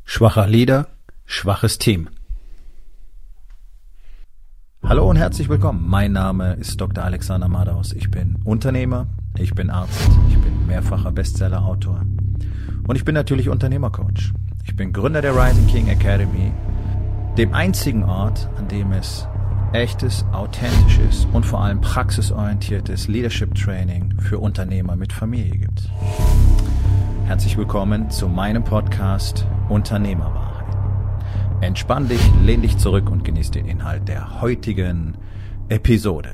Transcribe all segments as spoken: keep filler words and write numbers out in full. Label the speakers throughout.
Speaker 1: Schwacher Leader, schwaches Team. Hallo und herzlich willkommen. Mein Name ist Doktor Alexander Madaus. Ich bin Unternehmer, ich bin Arzt, ich bin mehrfacher Bestseller-Autor und ich bin natürlich Unternehmercoach. Ich bin Gründer der Rising King Academy, dem einzigen Ort, an dem es echtes, authentisches und vor allem praxisorientiertes Leadership Training für Unternehmer mit Familie gibt. Herzlich willkommen zu meinem Podcast Unternehmerwahrheit. Entspann dich, lehn dich zurück und genieß den Inhalt der heutigen Episode.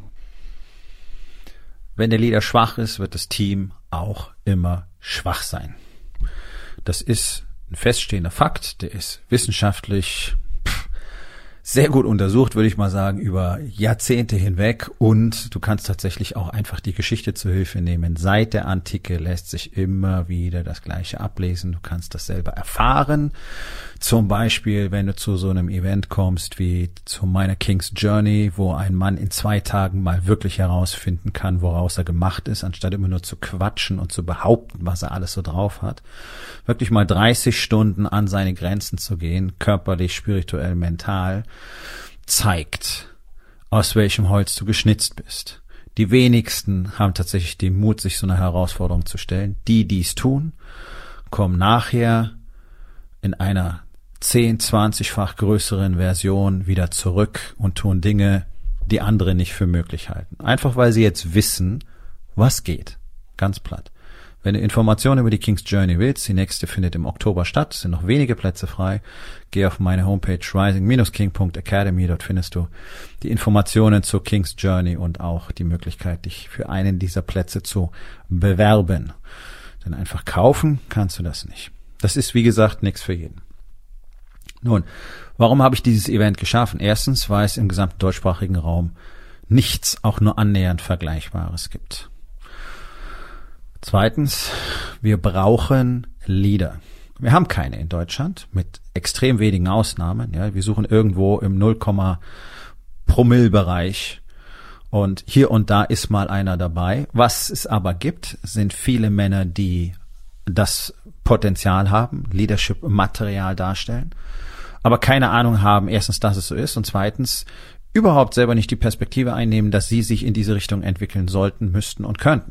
Speaker 1: Wenn der Leader schwach ist, wird das Team auch immer schwach sein. Das ist ein feststehender Fakt, der ist wissenschaftlich sehr gut untersucht, würde ich mal sagen, über Jahrzehnte hinweg, und du kannst tatsächlich auch einfach die Geschichte zur Hilfe nehmen. Seit der Antike lässt sich immer wieder das Gleiche ablesen. Du kannst das selber erfahren. Zum Beispiel, wenn du zu so einem Event kommst wie zu meiner King's Journey, wo ein Mann in zwei Tagen mal wirklich herausfinden kann, woraus er gemacht ist, anstatt immer nur zu quatschen und zu behaupten, was er alles so drauf hat. Wirklich mal dreißig Stunden an seine Grenzen zu gehen, körperlich, spirituell, mental, zeigt, aus welchem Holz du geschnitzt bist. Die wenigsten haben tatsächlich den Mut, sich so eine Herausforderung zu stellen. Die, die es tun, kommen nachher in einer zehn-, zwanzigfach größeren Version wieder zurück und tun Dinge, die andere nicht für möglich halten. Einfach weil sie jetzt wissen, was geht. Ganz platt. Wenn du Informationen über die King's Journey willst, die nächste findet im Oktober statt, es sind noch wenige Plätze frei. Geh auf meine Homepage rising dash king punkt academy, dort findest du die Informationen zur King's Journey und auch die Möglichkeit, dich für einen dieser Plätze zu bewerben. Denn einfach kaufen kannst du das nicht. Das ist, wie gesagt, nichts für jeden. Nun, warum habe ich dieses Event geschaffen? Erstens, weil es im gesamten deutschsprachigen Raum nichts, auch nur annähernd Vergleichbares gibt. Zweitens, wir brauchen Leader. Wir haben keine in Deutschland, mit extrem wenigen Ausnahmen. Ja, wir suchen irgendwo im null Komma Promille-Bereich und hier und da ist mal einer dabei. Was es aber gibt, sind viele Männer, die das Potenzial haben, Leadership-Material darstellen, aber keine Ahnung haben, erstens, dass es so ist, und zweitens, überhaupt selber nicht die Perspektive einnehmen, dass sie sich in diese Richtung entwickeln sollten, müssten und könnten.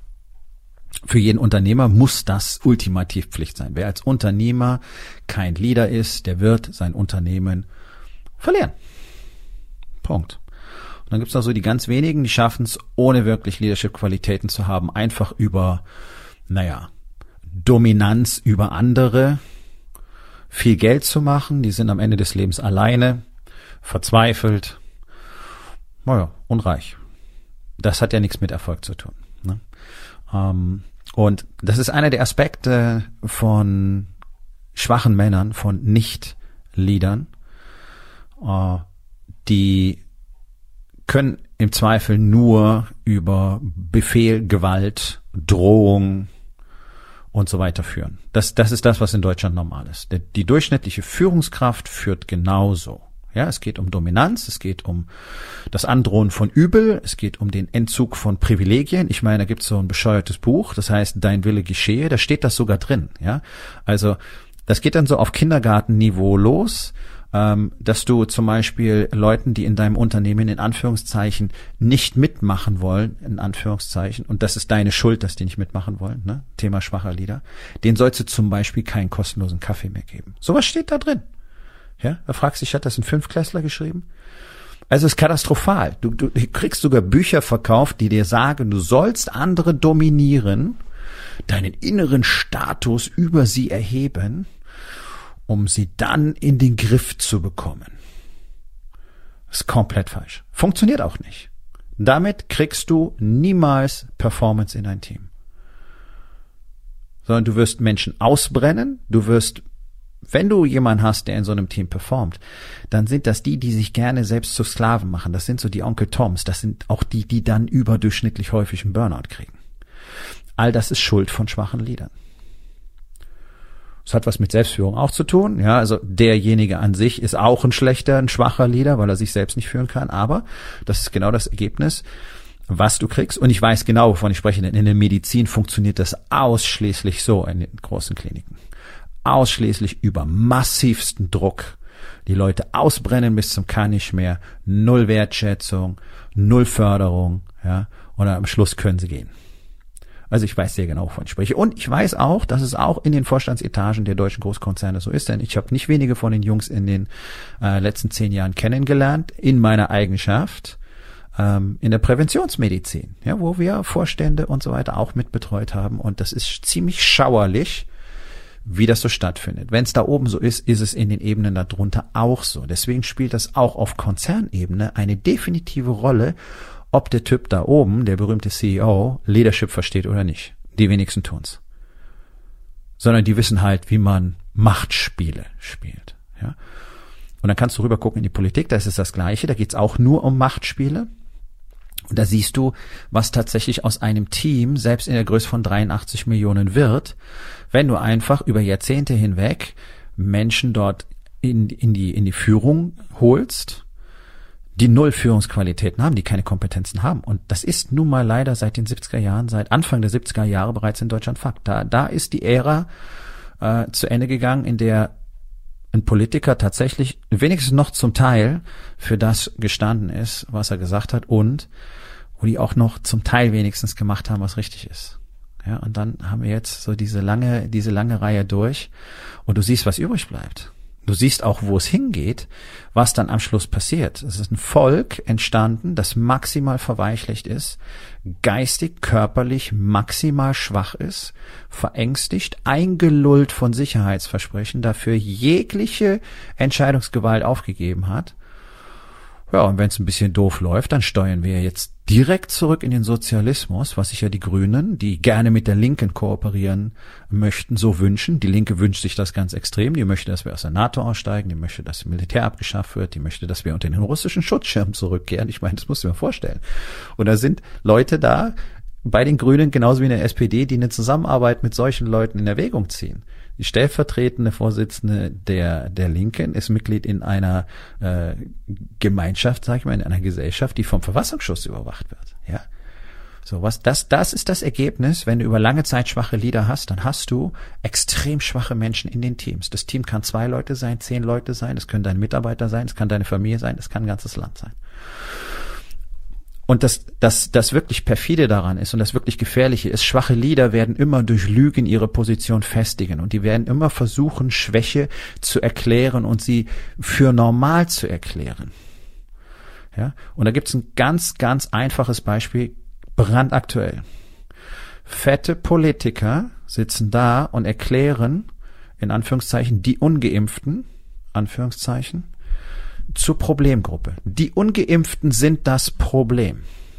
Speaker 1: Für jeden Unternehmer muss das ultimativ Pflicht sein. Wer als Unternehmer kein Leader ist, der wird sein Unternehmen verlieren. Punkt. Und dann gibt es noch so die ganz wenigen, die schaffen es, ohne wirklich Leadership-Qualitäten zu haben, einfach über, naja, Dominanz über andere, viel Geld zu machen. Die sind am Ende des Lebens alleine, verzweifelt, naja, und reich. Das hat ja nichts mit Erfolg zu tun, ne? Um, und das ist einer der Aspekte von schwachen Männern, von Nicht-Leadern. Uh, die können im Zweifel nur über Befehl, Gewalt, Drohung und so weiter führen. Das, das ist das, was in Deutschland normal ist. Die, die durchschnittliche Führungskraft führt genauso. Ja, es geht um Dominanz, es geht um das Androhen von Übel, es geht um den Entzug von Privilegien. Ich meine, da gibt es so ein bescheuertes Buch, das heißt Dein Wille geschehe, da steht das sogar drin. Ja, also das geht dann so auf Kindergartenniveau los, ähm, dass du zum Beispiel Leuten, die in deinem Unternehmen in Anführungszeichen nicht mitmachen wollen, in Anführungszeichen, und das ist deine Schuld, dass die nicht mitmachen wollen, ne? Thema schwacher Leader, denen sollst du zum Beispiel keinen kostenlosen Kaffee mehr geben. Sowas steht da drin. Ja, da fragst du dich, hat das ein Fünftklässler geschrieben? Also es ist katastrophal. Du, du kriegst sogar Bücher verkauft, die dir sagen, du sollst andere dominieren, deinen inneren Status über sie erheben, um sie dann in den Griff zu bekommen. Das ist komplett falsch. Funktioniert auch nicht. Damit kriegst du niemals Performance in dein Team. Sondern du wirst Menschen ausbrennen, du wirst, wenn du jemanden hast, der in so einem Team performt, dann sind das die, die sich gerne selbst zu Sklaven machen. Das sind so die Onkel Toms. Das sind auch die, die dann überdurchschnittlich häufig einen Burnout kriegen. All das ist Schuld von schwachen Leadern. Das hat was mit Selbstführung auch zu tun. Ja, also derjenige an sich ist auch ein schlechter, ein schwacher Leader, weil er sich selbst nicht führen kann. Aber das ist genau das Ergebnis, was du kriegst. Und ich weiß genau, wovon ich spreche, denn in der Medizin funktioniert das ausschließlich so in den großen Kliniken. ausschließlich über massivsten Druck. Die Leute ausbrennen bis zum kann nicht mehr, null Wertschätzung, null Förderung, ja, und am Schluss können sie gehen. Also ich weiß sehr genau, wovon ich spreche. Und ich weiß auch, dass es auch in den Vorstandsetagen der deutschen Großkonzerne so ist, denn ich habe nicht wenige von den Jungs in den äh, letzten zehn Jahren kennengelernt, in meiner Eigenschaft, ähm, in der Präventionsmedizin, ja, wo wir Vorstände und so weiter auch mitbetreut haben. Und das ist ziemlich schauerlich, wie das so stattfindet. Wenn es da oben so ist, ist es in den Ebenen darunter auch so. Deswegen spielt das auch auf Konzernebene eine definitive Rolle, ob der Typ da oben, der berühmte C E O, Leadership versteht oder nicht. Die wenigsten tun's. Sondern die wissen halt, wie man Machtspiele spielt. Ja? Und dann kannst du rüber gucken in die Politik, da ist es das Gleiche, da geht's auch nur um Machtspiele. Und da siehst du, was tatsächlich aus einem Team, selbst in der Größe von dreiundachtzig Millionen wird, wenn du einfach über Jahrzehnte hinweg Menschen dort in, in die, in die Führung holst, die null Führungsqualitäten haben, die keine Kompetenzen haben. Und das ist nun mal leider seit den siebziger Jahren, seit Anfang der siebziger Jahre bereits in Deutschland Fakt. Da, da ist die Ära äh, zu Ende gegangen, in der ein Politiker tatsächlich wenigstens noch zum Teil für das gestanden ist, was er gesagt hat, und wo die auch noch zum Teil wenigstens gemacht haben, was richtig ist. Ja, und dann haben wir jetzt so diese lange, diese lange Reihe durch, und du siehst, was übrig bleibt. Du siehst auch, wo es hingeht, was dann am Schluss passiert. Es ist ein Volk entstanden, das maximal verweichlicht ist, geistig, körperlich maximal schwach ist, verängstigt, eingelullt von Sicherheitsversprechen, dafür jegliche Entscheidungsgewalt aufgegeben hat. Ja, und wenn es ein bisschen doof läuft, dann steuern wir jetzt direkt zurück in den Sozialismus, was sich ja die Grünen, die gerne mit der Linken kooperieren möchten, so wünschen. Die Linke wünscht sich das ganz extrem. Die möchte, dass wir aus der NATO aussteigen. Die möchte, dass das Militär abgeschafft wird. Die möchte, dass wir unter den russischen Schutzschirm zurückkehren. Ich meine, das musst du dir mal vorstellen. Und da sind Leute da bei den Grünen, genauso wie in der S P D, die eine Zusammenarbeit mit solchen Leuten in Erwägung ziehen. Die stellvertretende Vorsitzende der der Linken ist Mitglied in einer äh, Gemeinschaft, sag ich mal, in einer Gesellschaft, die vom Verfassungsschutz überwacht wird. Ja, so was. Das das ist das Ergebnis, wenn du über lange Zeit schwache Leader hast, dann hast du extrem schwache Menschen in den Teams. Das Team kann zwei Leute sein, zehn Leute sein, es können deine Mitarbeiter sein, es kann deine Familie sein, es kann ein ganzes Land sein. Und das, das, das wirklich perfide daran ist und das wirklich Gefährliche ist, schwache Leader werden immer durch Lügen ihre Position festigen und die werden immer versuchen, Schwäche zu erklären und sie für normal zu erklären. Ja? Und da gibt's ein ganz, ganz einfaches Beispiel, brandaktuell. Fette Politiker sitzen da und erklären, in Anführungszeichen, die Ungeimpften, Anführungszeichen, zur Problemgruppe. Die Ungeimpften sind das Problem.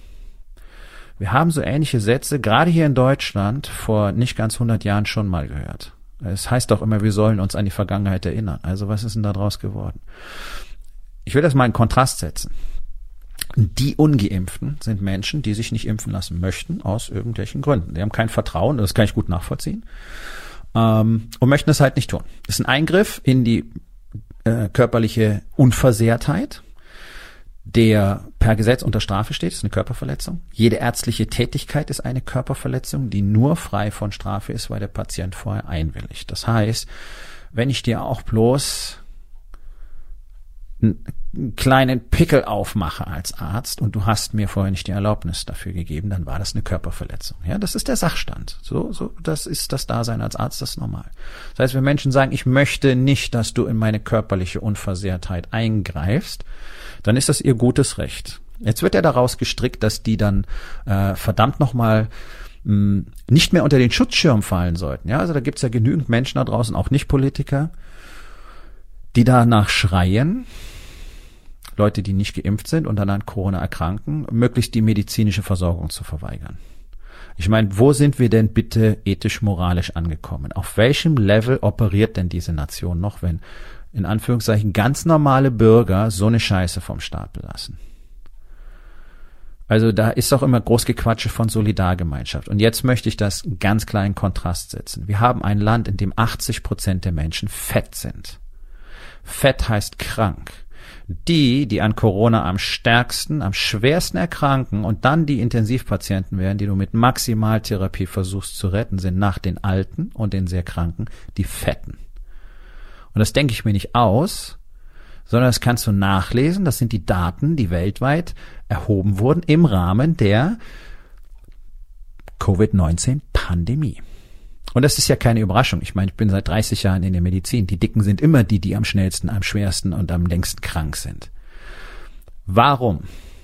Speaker 1: Wir haben so ähnliche Sätze, gerade hier in Deutschland, vor nicht ganz hundert Jahren schon mal gehört. Es heißt doch immer, wir sollen uns an die Vergangenheit erinnern. Also was ist denn da draus geworden? Ich will das mal in Kontrast setzen. Die Ungeimpften sind Menschen, die sich nicht impfen lassen möchten, aus irgendwelchen Gründen. Die haben kein Vertrauen, das kann ich gut nachvollziehen, ähm, und möchten es halt nicht tun. Das ist ein Eingriff in die körperliche Unversehrtheit, der per Gesetz unter Strafe steht, ist eine Körperverletzung. Jede ärztliche Tätigkeit ist eine Körperverletzung, die nur frei von Strafe ist, weil der Patient vorher einwilligt. Das heißt, wenn ich dir auch bloß einen kleinen Pickel aufmache als Arzt und du hast mir vorher nicht die Erlaubnis dafür gegeben, dann war das eine Körperverletzung. Ja, das ist der Sachstand. So, so, das ist das Dasein als Arzt, das ist normal. Das heißt, wenn Menschen sagen, ich möchte nicht, dass du in meine körperliche Unversehrtheit eingreifst, dann ist das ihr gutes Recht. Jetzt wird ja daraus gestrickt, dass die dann äh, verdammt nochmal mh, nicht mehr unter den Schutzschirm fallen sollten. Ja, also da gibt's ja genügend Menschen da draußen, auch nicht Politiker, die danach schreien, Leute, die nicht geimpft sind und dann an Corona erkranken, möglichst die medizinische Versorgung zu verweigern. Ich meine, wo sind wir denn bitte ethisch-moralisch angekommen? Auf welchem Level operiert denn diese Nation noch, wenn in Anführungszeichen ganz normale Bürger so eine Scheiße vom Stapel lassen? Also da ist doch immer Großgequatsche von Solidargemeinschaft. Und jetzt möchte ich das ganz klar in Kontrast setzen. Wir haben ein Land, in dem achtzig Prozent der Menschen fett sind. Fett heißt krank. Die, die an Corona am stärksten, am schwersten erkranken und dann die Intensivpatienten werden, die du mit Maximaltherapie versuchst zu retten, sind nach den Alten und den sehr Kranken die Fetten. Und das denke ich mir nicht aus, sondern das kannst du nachlesen. Das sind die Daten, die weltweit erhoben wurden im Rahmen der Covid neunzehn Pandemie. Und das ist ja keine Überraschung. Ich meine, ich bin seit dreißig Jahren in der Medizin. Die Dicken sind immer die, die am schnellsten, am schwersten und am längsten krank sind. Warum?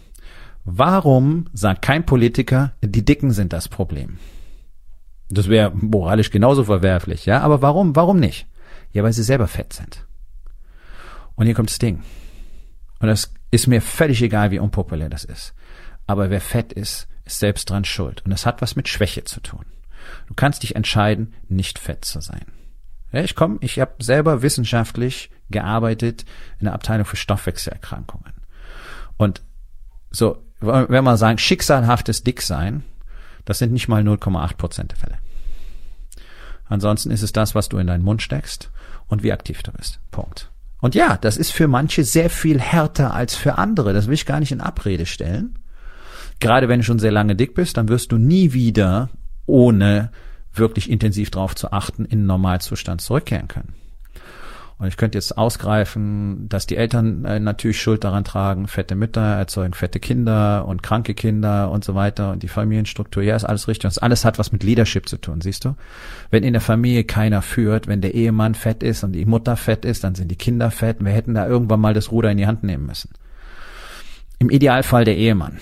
Speaker 1: Warum sagt kein Politiker, die Dicken sind das Problem? Das wäre moralisch genauso verwerflich, ja? Aber warum? Warum nicht? Ja, weil sie selber fett sind. Und hier kommt das Ding. Und das ist mir völlig egal, wie unpopulär das ist. Aber wer fett ist, ist selbst dran schuld. Und das hat was mit Schwäche zu tun. Du kannst dich entscheiden, nicht fett zu sein. Ja, ich komme, ich habe selber wissenschaftlich gearbeitet in der Abteilung für Stoffwechselerkrankungen. Und so, wenn man sagen, schicksalhaftes Dicksein, das sind nicht mal null Komma acht Prozent der Fälle. Ansonsten ist es das, was du in deinen Mund steckst und wie aktiv du bist. Punkt. Und ja, das ist für manche sehr viel härter als für andere. Das will ich gar nicht in Abrede stellen. Gerade wenn du schon sehr lange dick bist, dann wirst du nie wieder, ohne wirklich intensiv drauf zu achten, in den Normalzustand zurückkehren können. Und ich könnte jetzt ausgreifen, dass die Eltern äh, natürlich Schuld daran tragen. Fette Mütter erzeugen fette Kinder und kranke Kinder und so weiter. Und die Familienstruktur, ja, ist alles richtig. Und das alles hat was mit Leadership zu tun, siehst du? Wenn in der Familie keiner führt, wenn der Ehemann fett ist und die Mutter fett ist, dann sind die Kinder fett. Und wir hätten da irgendwann mal das Ruder in die Hand nehmen müssen. Im Idealfall der Ehemann.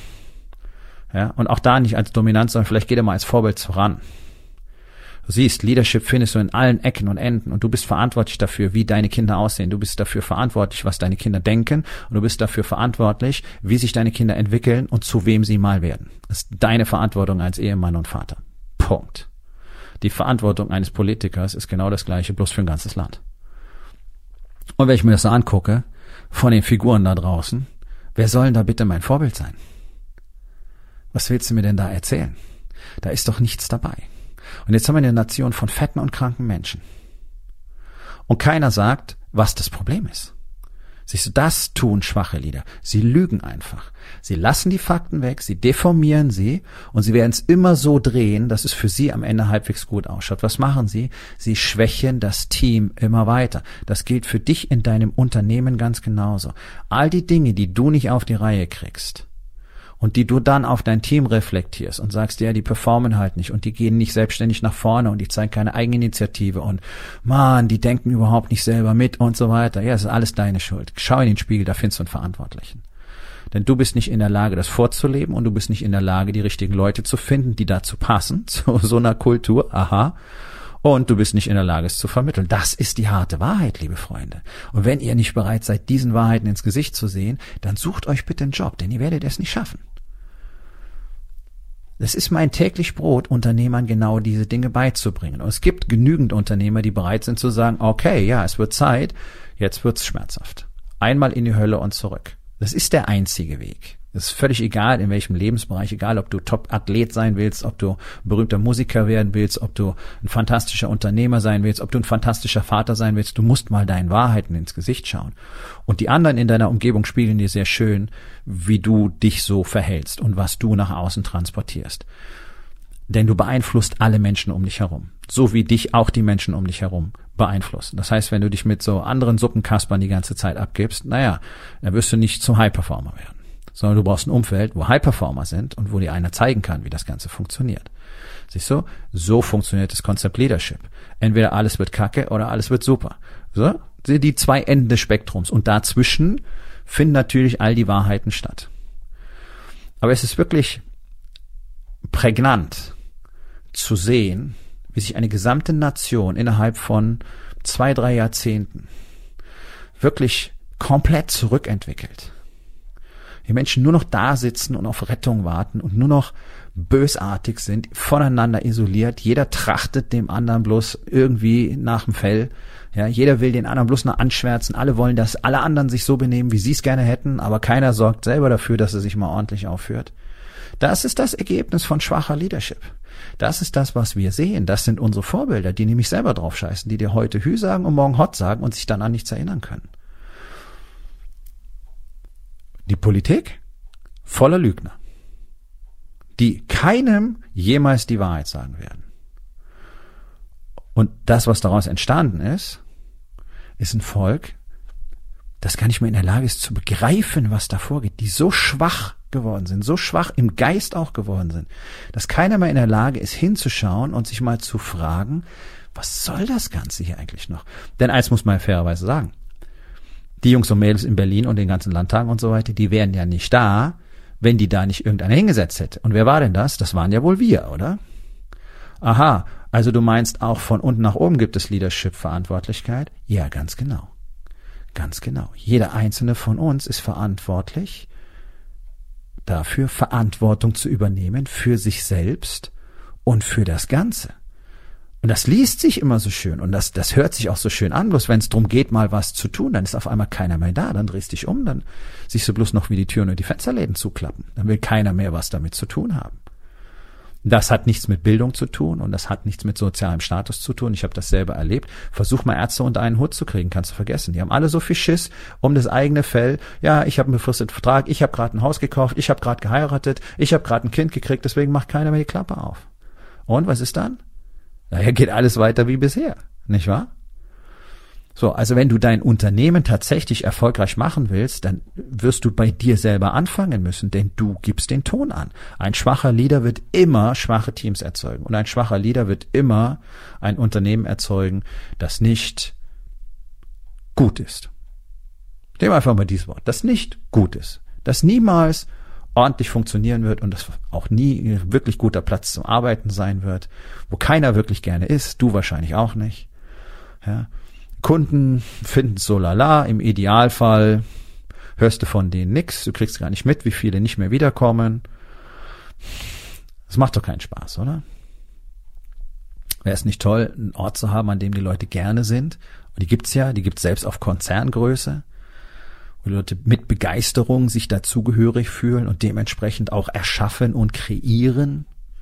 Speaker 1: Ja, und auch da nicht als Dominanz, sondern vielleicht geht er mal als Vorbild voran. Du siehst, Leadership findest du in allen Ecken und Enden und du bist verantwortlich dafür, wie deine Kinder aussehen. Du bist dafür verantwortlich, was deine Kinder denken und du bist dafür verantwortlich, wie sich deine Kinder entwickeln und zu wem sie mal werden. Das ist deine Verantwortung als Ehemann und Vater. Punkt. Die Verantwortung eines Politikers ist genau das Gleiche, bloß für ein ganzes Land. Und wenn ich mir das so angucke, von den Figuren da draußen, wer soll denn da bitte mein Vorbild sein? Was willst du mir denn da erzählen? Da ist doch nichts dabei. Und jetzt haben wir eine Nation von fetten und kranken Menschen. Und keiner sagt, was das Problem ist. Siehst du, das tun schwache Lieder. Sie lügen einfach. Sie lassen die Fakten weg, sie deformieren sie und sie werden es immer so drehen, dass es für sie am Ende halbwegs gut ausschaut. Was machen sie? Sie schwächen das Team immer weiter. Das gilt für dich in deinem Unternehmen ganz genauso. All die Dinge, die du nicht auf die Reihe kriegst, und die du dann auf dein Team reflektierst und sagst, ja, die performen halt nicht und die gehen nicht selbstständig nach vorne und die zeigen keine Eigeninitiative und man, die denken überhaupt nicht selber mit und so weiter. Ja, das ist alles deine Schuld. Schau in den Spiegel, da findest du einen Verantwortlichen. Denn du bist nicht in der Lage, das vorzuleben und du bist nicht in der Lage, die richtigen Leute zu finden, die dazu passen, zu so einer Kultur, aha. Und du bist nicht in der Lage, es zu vermitteln. Das ist die harte Wahrheit, liebe Freunde. Und wenn ihr nicht bereit seid, diesen Wahrheiten ins Gesicht zu sehen, dann sucht euch bitte einen Job, denn ihr werdet es nicht schaffen. Es ist mein täglich Brot, Unternehmern genau diese Dinge beizubringen. Und es gibt genügend Unternehmer, die bereit sind zu sagen, okay, ja, es wird Zeit, jetzt wird's schmerzhaft. Einmal in die Hölle und zurück. Das ist der einzige Weg. Es ist völlig egal, in welchem Lebensbereich, egal, ob du Top-Athlet sein willst, ob du ein berühmter Musiker werden willst, ob du ein fantastischer Unternehmer sein willst, ob du ein fantastischer Vater sein willst, du musst mal deinen Wahrheiten ins Gesicht schauen. Und die anderen in deiner Umgebung spiegeln dir sehr schön, wie du dich so verhältst und was du nach außen transportierst. Denn du beeinflusst alle Menschen um dich herum, so wie dich auch die Menschen um dich herum beeinflussen. Das heißt, wenn du dich mit so anderen Suppenkaspern die ganze Zeit abgibst, naja, dann wirst du nicht zum High-Performer werden. Sondern du brauchst ein Umfeld, wo High-Performer sind und wo dir einer zeigen kann, wie das Ganze funktioniert. Siehst du? So funktioniert das Konzept Leadership. Entweder alles wird kacke oder alles wird super. So? Die zwei Enden des Spektrums. Und dazwischen finden natürlich all die Wahrheiten statt. Aber es ist wirklich prägnant zu sehen, wie sich eine gesamte Nation innerhalb von zwei, drei Jahrzehnten wirklich komplett zurückentwickelt. Die Menschen nur noch da sitzen und auf Rettung warten und nur noch bösartig sind, voneinander isoliert. Jeder trachtet dem anderen bloß irgendwie nach dem Fell. Ja, jeder will den anderen bloß noch anschwärzen. Alle wollen, dass alle anderen sich so benehmen, wie sie es gerne hätten, aber keiner sorgt selber dafür, dass er sich mal ordentlich aufführt. Das ist das Ergebnis von schwacher Leadership. Das ist das, was wir sehen. Das sind unsere Vorbilder, die nämlich selber drauf scheißen, die dir heute Hü sagen und morgen Hot sagen und sich dann an nichts erinnern können. Die Politik voller Lügner, die keinem jemals die Wahrheit sagen werden. Und das, was daraus entstanden ist, ist ein Volk, das gar nicht mehr in der Lage ist zu begreifen, was da vorgeht, die so schwach geworden sind, so schwach im Geist auch geworden sind, dass keiner mehr in der Lage ist, hinzuschauen und sich mal zu fragen, was soll das Ganze hier eigentlich noch? Denn eins muss man fairerweise sagen, die Jungs und Mädels in Berlin und den ganzen Landtagen und so weiter, die wären ja nicht da, wenn die da nicht irgendeiner hingesetzt hätte. Und wer war denn das? Das waren ja wohl wir, oder? Aha, also du meinst, auch von unten nach oben gibt es Leadership-Verantwortlichkeit? Ja, ganz genau. Ganz genau. Jeder einzelne von uns ist verantwortlich dafür, Verantwortung zu übernehmen für sich selbst und für das Ganze. Und das liest sich immer so schön und das, das hört sich auch so schön an, bloß wenn es darum geht, mal was zu tun, dann ist auf einmal keiner mehr da, dann drehst dich um, dann siehst du bloß noch, wie die Türen und die Fensterläden zuklappen. Dann will keiner mehr was damit zu tun haben. Das hat nichts mit Bildung zu tun und das hat nichts mit sozialem Status zu tun. Ich habe das selber erlebt. Versuch mal Ärzte unter einen Hut zu kriegen, kannst du vergessen. Die haben alle so viel Schiss um das eigene Fell. Ja, ich habe einen befristeten Vertrag, ich habe gerade ein Haus gekauft, ich habe gerade geheiratet, ich habe gerade ein Kind gekriegt, deswegen macht keiner mehr die Klappe auf. Und was ist dann? Daher geht alles weiter wie bisher, nicht wahr? So, also wenn du dein Unternehmen tatsächlich erfolgreich machen willst, dann wirst du bei dir selber anfangen müssen, denn du gibst den Ton an. Ein schwacher Leader wird immer schwache Teams erzeugen und ein schwacher Leader wird immer ein Unternehmen erzeugen, das nicht gut ist. Nehmen wir einfach mal dieses Wort, das nicht gut ist, das niemals ordentlich funktionieren wird und das auch nie ein wirklich guter Platz zum Arbeiten sein wird, wo keiner wirklich gerne ist, du wahrscheinlich auch nicht. Ja. Kunden finden es so lala, im Idealfall hörst du von denen nix, du kriegst gar nicht mit, wie viele nicht mehr wiederkommen. Das macht doch keinen Spaß, oder? Wäre es nicht toll, einen Ort zu haben, an dem die Leute gerne sind? Und die gibt's ja, die gibt's selbst auf Konzerngröße, wo die Leute mit Begeisterung sich dazugehörig fühlen und dementsprechend auch erschaffen und kreieren.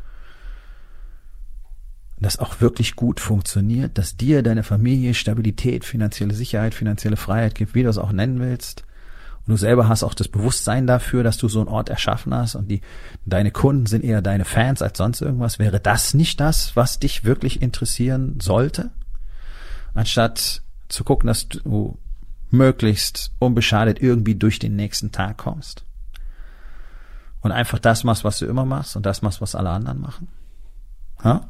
Speaker 1: Das auch wirklich gut funktioniert, dass dir, deine Familie Stabilität, finanzielle Sicherheit, finanzielle Freiheit gibt, wie du es auch nennen willst. Und du selber hast auch das Bewusstsein dafür, dass du so einen Ort erschaffen hast und die deine Kunden sind eher deine Fans als sonst irgendwas. Wäre das nicht das, was dich wirklich interessieren sollte? Anstatt zu gucken, dass du möglichst unbeschadet irgendwie durch den nächsten Tag kommst und einfach das machst, was du immer machst und das machst, was alle anderen machen. Ha?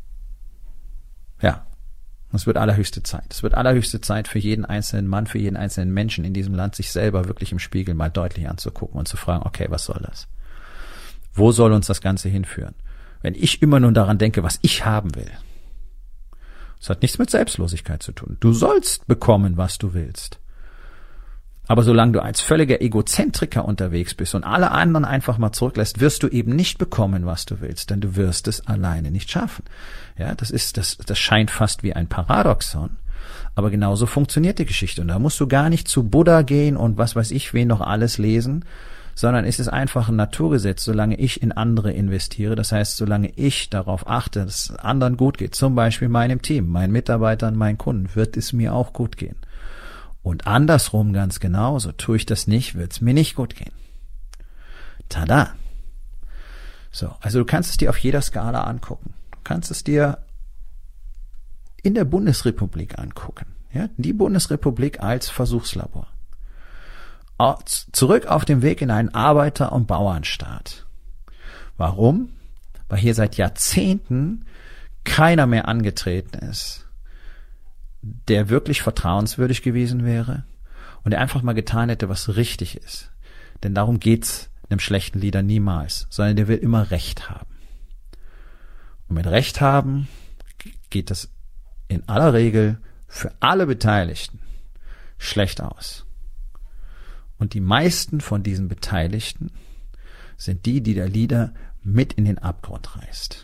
Speaker 1: Ja, es wird allerhöchste Zeit. Es wird allerhöchste Zeit für jeden einzelnen Mann, für jeden einzelnen Menschen in diesem Land, sich selber wirklich im Spiegel mal deutlich anzugucken und zu fragen, okay, was soll das? Wo soll uns das Ganze hinführen? Wenn ich immer nur daran denke, was ich haben will. Das hat nichts mit Selbstlosigkeit zu tun. Du sollst bekommen, was du willst. Aber solange du als völliger Egozentriker unterwegs bist und alle anderen einfach mal zurücklässt, wirst du eben nicht bekommen, was du willst, denn du wirst es alleine nicht schaffen. Ja, das ist, das, das scheint fast wie ein Paradoxon. Aber genauso funktioniert die Geschichte. Und da musst du gar nicht zu Buddha gehen und was weiß ich, wen noch alles lesen, sondern es ist einfach ein Naturgesetz, solange ich in andere investiere. Das heißt, solange ich darauf achte, dass es anderen gut geht, zum Beispiel meinem Team, meinen Mitarbeitern, meinen Kunden, wird es mir auch gut gehen. Und andersrum ganz genauso, tue ich das nicht, wird es mir nicht gut gehen. Tada! So, also du kannst es dir auf jeder Skala angucken. Du kannst es dir in der Bundesrepublik angucken. Ja, die Bundesrepublik als Versuchslabor. Zurück auf dem Weg in einen Arbeiter- und Bauernstaat. Warum? Weil hier seit Jahrzehnten keiner mehr angetreten ist, der wirklich vertrauenswürdig gewesen wäre und der einfach mal getan hätte, was richtig ist. Denn darum geht's einem schlechten Leader niemals, sondern der will immer Recht haben. Und mit Recht haben geht das in aller Regel für alle Beteiligten schlecht aus. Und die meisten von diesen Beteiligten sind die, die der Leader mit in den Abgrund reißt.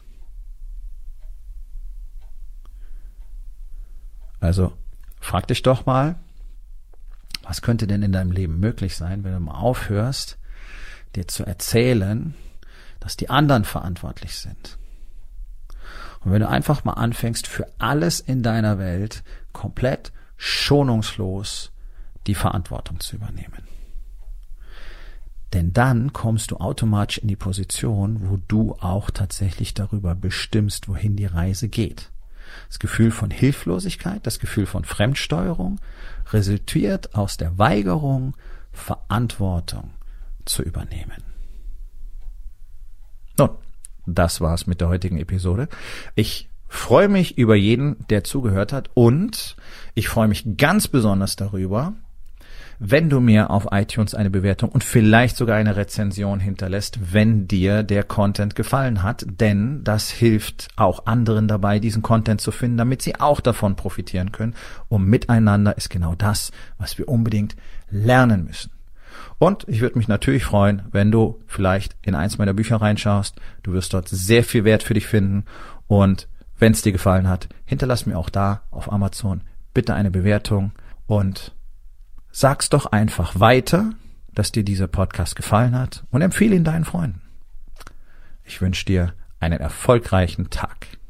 Speaker 1: Also frag dich doch mal, was könnte denn in deinem Leben möglich sein, wenn du mal aufhörst, dir zu erzählen, dass die anderen verantwortlich sind. Und wenn du einfach mal anfängst, für alles in deiner Welt komplett schonungslos die Verantwortung zu übernehmen. Denn dann kommst du automatisch in die Position, wo du auch tatsächlich darüber bestimmst, wohin die Reise geht. Das Gefühl von Hilflosigkeit, das Gefühl von Fremdsteuerung resultiert aus der Weigerung, Verantwortung zu übernehmen. Nun, das war's mit der heutigen Episode. Ich freue mich über jeden, der zugehört hat, und ich freue mich ganz besonders darüber, wenn du mir auf iTunes eine Bewertung und vielleicht sogar eine Rezension hinterlässt, wenn dir der Content gefallen hat, denn das hilft auch anderen dabei, diesen Content zu finden, damit sie auch davon profitieren können. Und miteinander ist genau das, was wir unbedingt lernen müssen. Und ich würde mich natürlich freuen, wenn du vielleicht in eins meiner Bücher reinschaust. Du wirst dort sehr viel Wert für dich finden, und wenn es dir gefallen hat, hinterlass mir auch da auf Amazon bitte eine Bewertung und sag's doch einfach weiter, dass dir dieser Podcast gefallen hat, und empfehle ihn deinen Freunden. Ich wünsche dir einen erfolgreichen Tag.